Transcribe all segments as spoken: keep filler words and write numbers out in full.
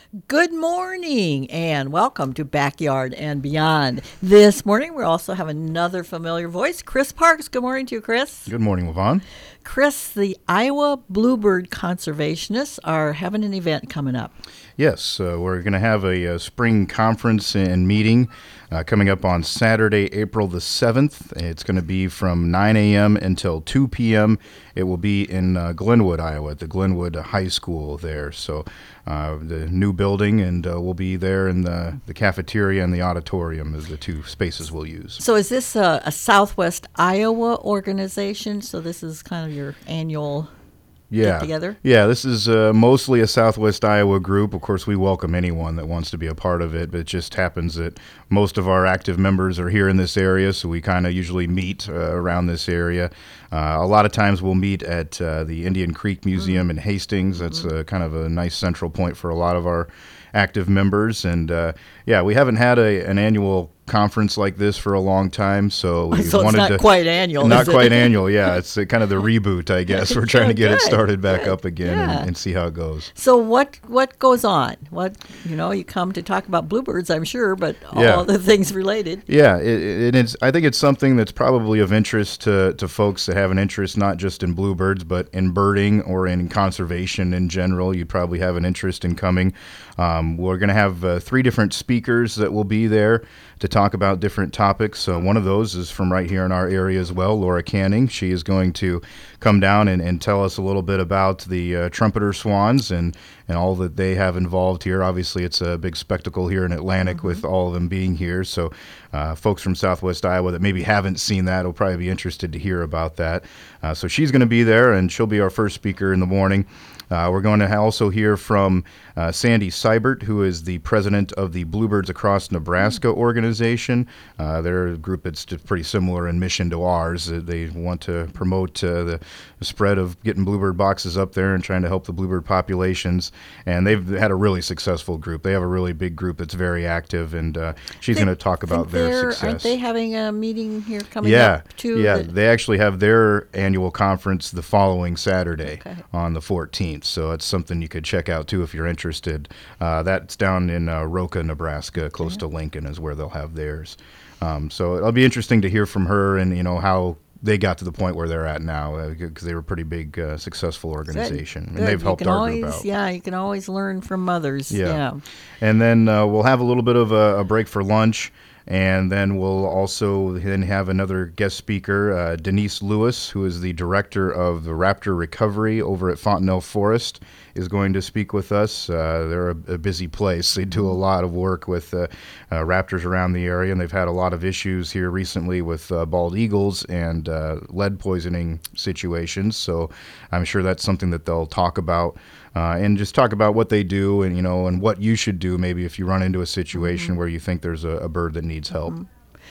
Good morning and welcome to Backyard and Beyond. This morning we also have another familiar voice, Chris Parks. Good morning to you, Chris. Good morning, Levon. Chris, the Iowa Bluebird Conservationists are having an event coming up. Yes, uh, we're going to have a, a spring conference and meeting uh, coming up on Saturday, April the seventh. It's going to be from nine a.m. until two p.m. It will be in uh, Glenwood, Iowa, at the Glenwood High School there. So uh, the new building, and uh, we'll be there in the, the cafeteria and the auditorium as the two spaces we'll use. So is this a, a Southwest Iowa organization? So this is kind of your annual Yeah, get together? Yeah, this is uh, mostly a Southwest Iowa group. Of course, we welcome anyone that wants to be a part of it, but it just happens that most of our active members are here in this area, so we kind of usually meet uh, around this area. Uh, a lot of times we'll meet at uh, the Indian Creek Museum mm-hmm. in Hastings. That's mm-hmm. uh, kind of a nice central point for a lot of our active members. And uh, yeah, we haven't had a, an annual conference like this for a long time, so we so wanted it's not to quite annual. not is quite it? annual. Yeah, it's uh, kind of the reboot, I guess. We're trying to get Good, it started back good. up again Yeah. and, and see how it goes. So what what goes on? What you know, you come to talk about bluebirds, I'm sure, but all Yeah. the things related. Yeah, it, it is. I think it's something that's probably of interest to, to folks that have an interest not just in bluebirds, but in birding or in conservation in general. You probably have an interest in coming. Um, we're going to have uh, three different speakers that will be there to talk about different topics. So one of those is from right here in our area as well, Laura Canning. She is going to come down and, and tell us a little bit about the uh, trumpeter swans and, and all that they have involved here. Obviously, it's a big spectacle here in Atlantic mm-hmm. with all of them being here. So uh, folks from Southwest Iowa that maybe haven't seen that will probably be interested to hear about that. Uh, so she's going to be there, and she'll be our first speaker in the morning. Uh, we're going to also hear from uh, Sandy Seibert, who is the president of the Bluebirds Across Nebraska organization. Uh, they're a group that's just pretty similar in mission to ours. Uh, they want to promote uh, the spread of getting bluebird boxes up there and trying to help the bluebird populations. And they've had a really successful group. They have a really big group that's very active, and uh, she's going to talk about their success. Aren't they having a meeting here coming yeah, up too? Yeah, that- they actually have their annual conference the following Saturday Okay. on the fourteenth. So it's something you could check out too if you're interested. Uh, that's down in uh, Roca, Nebraska, close Okay. to Lincoln is where they'll have theirs. Um, so it'll be interesting to hear from her and you know how they got to the point where they're at now, because uh, they were a pretty big, uh, successful organization, Good. and Good. they've helped you can our always, group out. Yeah, you can always learn from others. Yeah. Yeah. And then uh, we'll have a little bit of a, a break for lunch. And then we'll also then have another guest speaker, uh, Denise Lewis, who is the director of the raptor recovery over at Fontenelle Forest, is going to speak with us. Uh, they're a, a busy place. They do a lot of work with uh, uh, raptors around the area, and they've had a lot of issues here recently with uh, bald eagles and uh, lead poisoning situations. So I'm sure that's something that they'll talk about. Uh, and just talk about what they do and, you know, and what you should do maybe if you run into a situation mm-hmm. where you think there's a, a bird that needs help. Mm-hmm.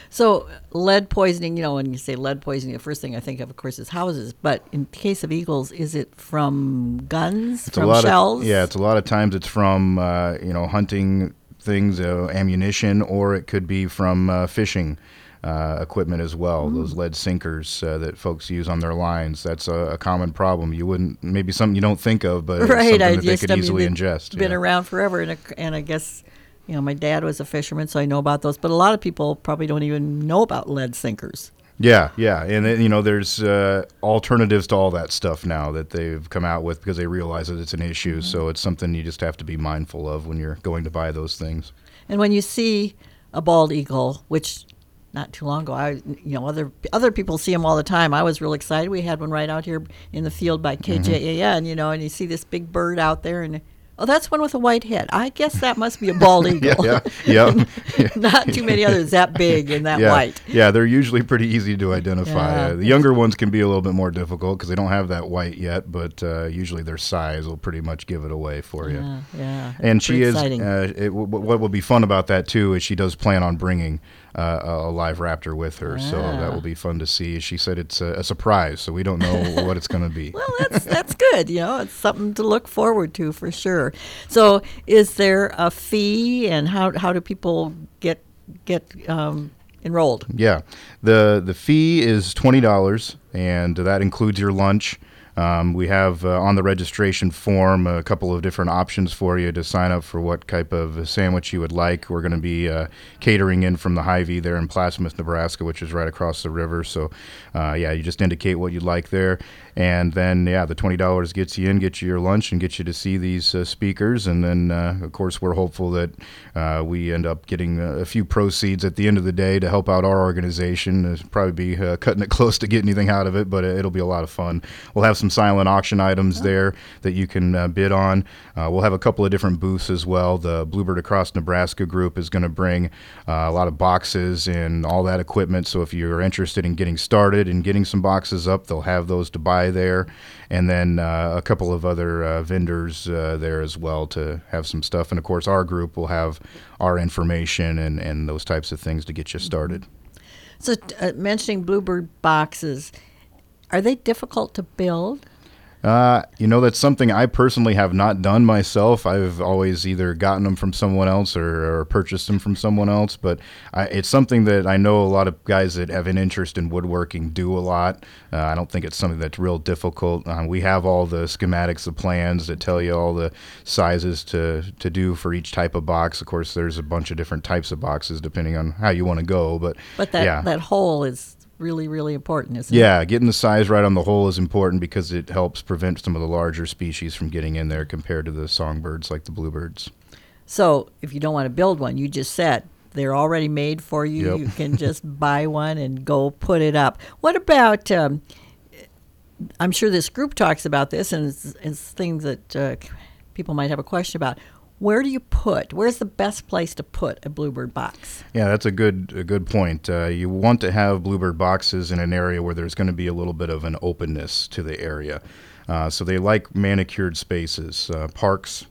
So lead poisoning, you know, when you say lead poisoning, the first thing I think of, of course, is houses. But in case of eagles, is it from guns, it's from a lot shells? Of, yeah, it's a lot of times it's from, uh, you know, hunting things, uh, ammunition, or it could be from uh, fishing. Uh, equipment as well, mm. those lead sinkers uh, that folks use on their lines. That's a, a common problem. You wouldn't, maybe something you don't think of, but right, it's something I that just, they could I mean, easily ingest. Been yeah. around forever, and, a, and I guess, you know, my dad was a fisherman, so I know about those. But a lot of people probably don't even know about lead sinkers. Yeah, yeah, and then, you know, there's uh, alternatives to all that stuff now that they've come out with because they realize that it's an issue. Mm-hmm. So it's something you just have to be mindful of when you're going to buy those things. And when you see a bald eagle, which not too long ago, I you know other other people see them all the time. I was real excited. We had one right out here in the field by K J A N, mm-hmm. you know, and you see this big bird out there, and oh, that's one with a white head. I guess that must be a bald eagle. yeah, yeah, yeah. Not too many others that big and that yeah. white. Yeah, they're usually pretty easy to identify. Yeah. Uh, the younger ones can be a little bit more difficult because they don't have that white yet, but uh, usually their size will pretty much give it away for you. Yeah, yeah. And she is. Exciting. Uh, it, w- what will be fun about that too is she does plan on bringing uh, a live raptor with her, Yeah. so that will be fun to see. She said it's a, a surprise, so we don't know what it's going to be. Well, that's that's good. You know, it's something to look forward to for sure. So, is there a fee, and how how do people get get um, enrolled? Yeah, the the fee is twenty dollars, and that includes your lunch. Um, we have uh, on the registration form a couple of different options for you to sign up for what type of sandwich you would like. We're going to be uh, catering in from the Hy-Vee there in Plattsmouth, Nebraska, which is right across the river. So, uh, yeah, you just indicate what you'd like there. And then, yeah, the twenty dollars gets you in, gets you your lunch, and gets you to see these uh, speakers. And then, uh, of course, we're hopeful that uh, we end up getting a, a few proceeds at the end of the day to help out our organization. It'll probably be uh, cutting it close to get anything out of it, but it'll be a lot of fun. We'll have some silent auction items there that you can uh, bid on. Uh, we'll have a couple of different booths as well. The Bluebird Across Nebraska group is going to bring uh, a lot of boxes and all that equipment. So if you're interested in getting started and getting some boxes up, they'll have those to buy there. And then uh, a couple of other uh, vendors uh, there as well to have some stuff. And of course, our group will have our information and, and those types of things to get you started. So uh, mentioning Bluebird boxes, are they difficult to build? Uh, you know, that's something I personally have not done myself. I've always either gotten them from someone else or, or purchased them from someone else. But I, it's something that I know a lot of guys that have an interest in woodworking do a lot. Uh, I don't think it's something that's real difficult. Uh, we have all the schematics, the plans that tell you all the sizes to, to do for each type of box. Of course, there's a bunch of different types of boxes depending on how you want to go. But, but that, yeah. that hole is really, really important, isn't it? Yeah, getting the size right on the hole is important because it helps prevent some of the larger species from getting in there compared to the songbirds like the bluebirds. So if you don't want to build one, you just said they're already made for you. Yep. You can just buy one and go put it up. What about, um, I'm sure this group talks about this, and it's, it's things that uh, people might have a question about. Where do you put, where's the best place to put a Bluebird box? Yeah, that's a good a good point. Uh, you want to have Bluebird boxes in an area where there's going to be a little bit of an openness to the area. Uh, so they like manicured spaces, uh, parks,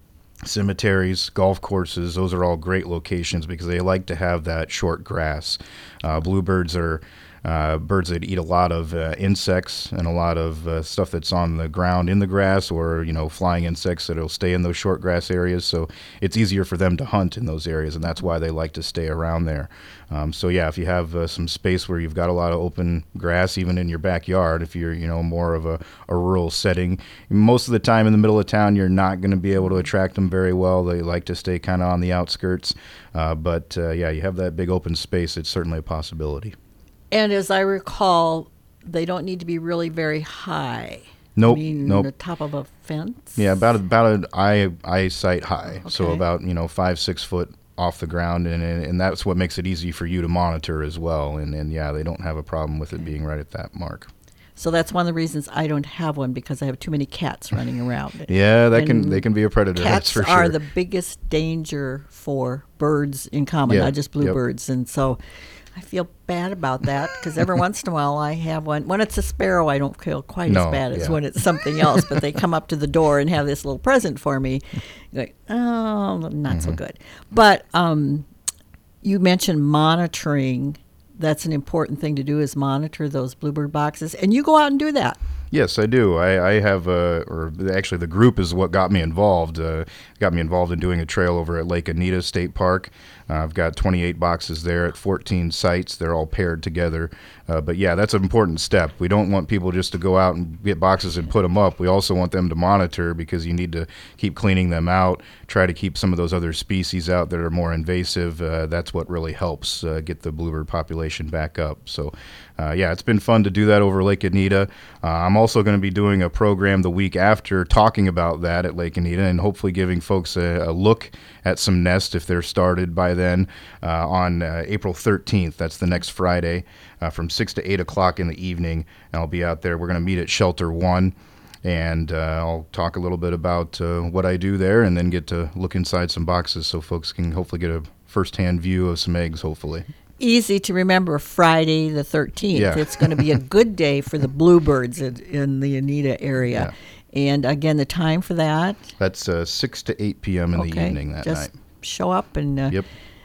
cemeteries, golf courses. Those are all great locations because they like to have that short grass. Uh, bluebirds are Uh, birds that eat a lot of uh, insects and a lot of uh, stuff that's on the ground in the grass, or you know, flying insects that'll stay in those short grass areas. So it's easier for them to hunt in those areas, and that's why they like to stay around there. Um, so yeah, if you have uh, some space where you've got a lot of open grass, even in your backyard, if you're you know more of a, a rural setting, most of the time in the middle of town, you're not going to be able to attract them very well. They like to stay kind of on the outskirts. Uh, but uh, yeah, you have that big open space. It's certainly a possibility. And as I recall, they don't need to be really very high. Nope. I mean, nope. the top of a fence? Yeah, about about an eye eyesight high. Okay. So about you know five six foot off the ground, and and that's what makes it easy for you to monitor as well. And and yeah, they don't have a problem with it being right at that mark. So that's one of the reasons I don't have one, because I have too many cats running around. Yeah, that And can they can be a predator. Cats that's for are sure. the biggest danger for birds in common, Yeah, not just yep. bluebirds. And so I feel bad about that, because every once in a while I have one. When it's a sparrow, I don't feel quite No, as bad as yeah. when it's something else. But they come up to the door and have this little present for me. You're like, oh, not Mm-hmm. so good. But um, you mentioned monitoring. That's an important thing to do, is monitor those bluebird boxes. And you go out and do that. Yes, I do. I, I have, uh, or actually the group is what got me involved. Uh, got me involved in doing a trail over at Lake Anita State Park. Uh, I've got twenty-eight boxes there at fourteen sites. They're all paired together. Uh, but yeah, that's an important step. We don't want people just to go out and get boxes and put them up. We also want them to monitor, because you need to keep cleaning them out, try to keep some of those other species out that are more invasive. Uh, that's what really helps uh, get the bluebird population back up. So uh, yeah, it's been fun to do that over Lake Anita. Uh, I'm also going to be doing a program the week after talking about that at Lake Anita, and hopefully giving folks a, a look at some nests if they're started by then uh, on uh, April thirteenth. That's the next Friday uh, from six to eight o'clock in the evening. And I'll be out there. We're going to meet at Shelter One, and uh, I'll talk a little bit about uh, what I do there, and then get to look inside some boxes so folks can hopefully get a firsthand view of some eggs, hopefully. Easy to remember, Friday the thirteenth. Yeah. It's going to be a good day for the bluebirds in, in the Anita area. And again, the time for that? That's uh, six to eight p.m. in the Okay, evening that just night. show up, and uh, Yep.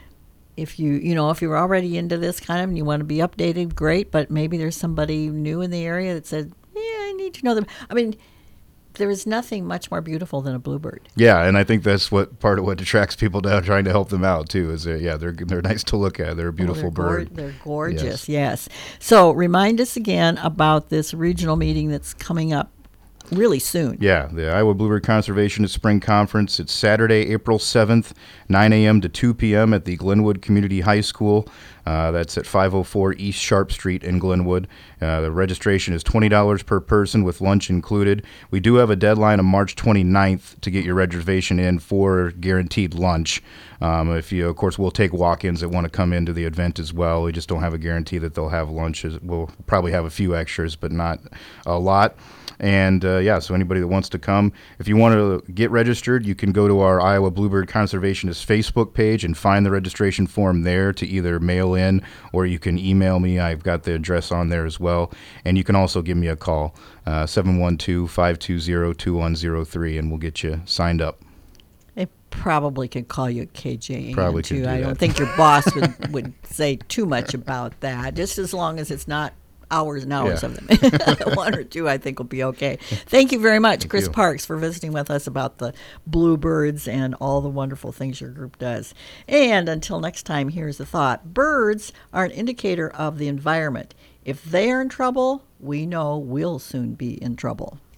if you you know if you're already into this kind of and you want to be updated, great. But maybe there's somebody new in the area that said, "Yeah, I need to know them." I mean, there is nothing much more beautiful than a bluebird. Yeah, and I think that's what part of what attracts people down, trying to help them out too. Is that, yeah, they're they're nice to look at. They're a beautiful Oh, they're gor- bird. They're gorgeous. Yes. So remind us again about this regional meeting that's coming up. really soon. Yeah, the Iowa Bluebird Conservationist Spring Conference. It's Saturday, April seventh, nine a.m. to two p.m. at the Glenwood Community High School. Uh, that's at five oh four East Sharp Street in Glenwood. Uh, the registration is twenty dollars per person with lunch included. We do have a deadline of March twenty-ninth to get your reservation in for guaranteed lunch. Um, if you, of course, we'll take walk-ins that want to come into the event as well. We just don't have a guarantee that they'll have lunch. We'll probably have a few extras, but not a lot. And uh, yeah, so anybody that wants to come, if you want to get registered, you can go to our Iowa Bluebird Conservationist Facebook page and find the registration form there to either mail in or you can email me. I've got the address on there as well. And you can also give me a call, uh, seven one two, five two zero, two one zero three, and we'll get you signed up. They probably could call you K J A N Probably too. could do I that. don't think your boss would, would say too much about that, just as long as it's not hours and hours Yeah. of them. One or two, I think, will be okay. Thank you very much, Thank Chris you. Parks, for visiting with us about the bluebirds and all the wonderful things your group does. And until next time, here's the thought. Birds are an indicator of the environment. If they are in trouble, we know we'll soon be in trouble.